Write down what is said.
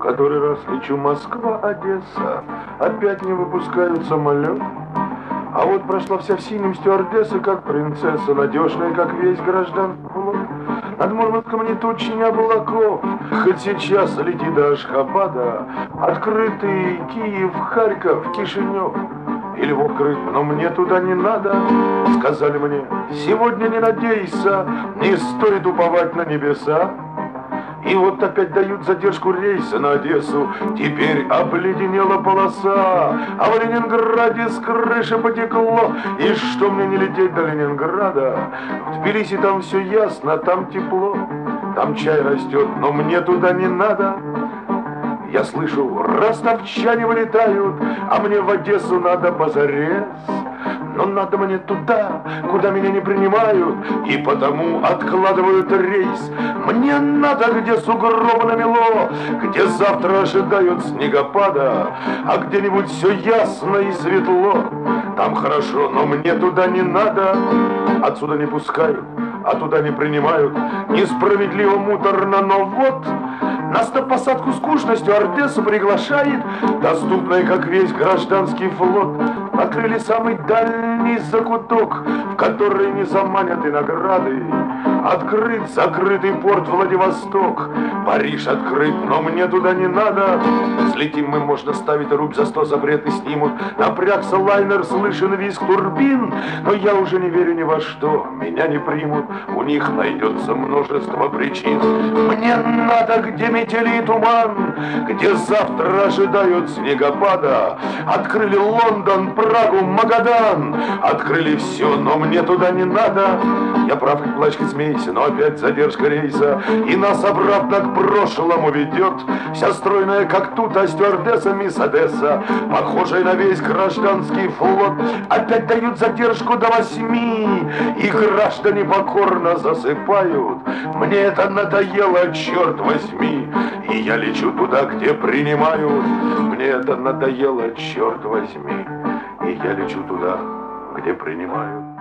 который раз лечу Москва-Одесса, опять не выпускают самолет. А вот прошла вся в синем стюардесса, как принцесса, надежная, как весь гражданский флот. Над Мурманском не тучи, не облаков, хоть сейчас лети до Ашхабада, открытый Киев, Харьков, Кишинев. И Львов крыт, но мне туда не надо. Сказали мне, сегодня не надейся, не стоит уповать на небеса. И вот опять дают задержку рейса на Одессу. Теперь обледенела полоса, а в Ленинграде с крыши потекло. И что мне не лететь до Ленинграда? В Тбилиси там все ясно, там тепло, там чай растет, но мне туда не надо. Я слышу, ростовчане вылетают, а мне в Одессу надо позарез. Но надо мне туда, куда меня не принимают, и потому откладывают рейс. Мне надо, где сугробы намело, где завтра ожидают снегопада, а где-нибудь все ясно и светло. Там хорошо, но мне туда не надо. Отсюда не пускают, а туда не принимают. Несправедливо, муторно, но вот нас на посадку скучностью Одессу приглашает, доступная, как весь гражданский флот. Открыли самый дальний закуток, в который не заманят и награды. Открыт закрытый порт Владивосток. Париж открыт, но мне туда не надо. Взлетим мы, можно ставить рубь за 100, запреты снимут. Напрягся лайнер, слышен визг турбин, но я уже не верю ни во что. Меня не примут, у них найдется множество причин. Мне надо, где метели и туман, где завтра ожидают снегопада. Открыли Лондон, Прагу, Магадан. Открыли все, но мне туда не надо. Я прав, хоть плачь, хоть смейся, но опять задержка рейса, и нас обратно к прошлому ведет. Вся стройная, как тут, а стюардесса мисс Одесса, похожая на весь гражданский флот. Опять дают задержку до 8, и граждане покорно засыпают. Мне это надоело, черт возьми, и я лечу туда, где принимают. Мне это надоело, черт возьми, и я лечу туда, где принимают.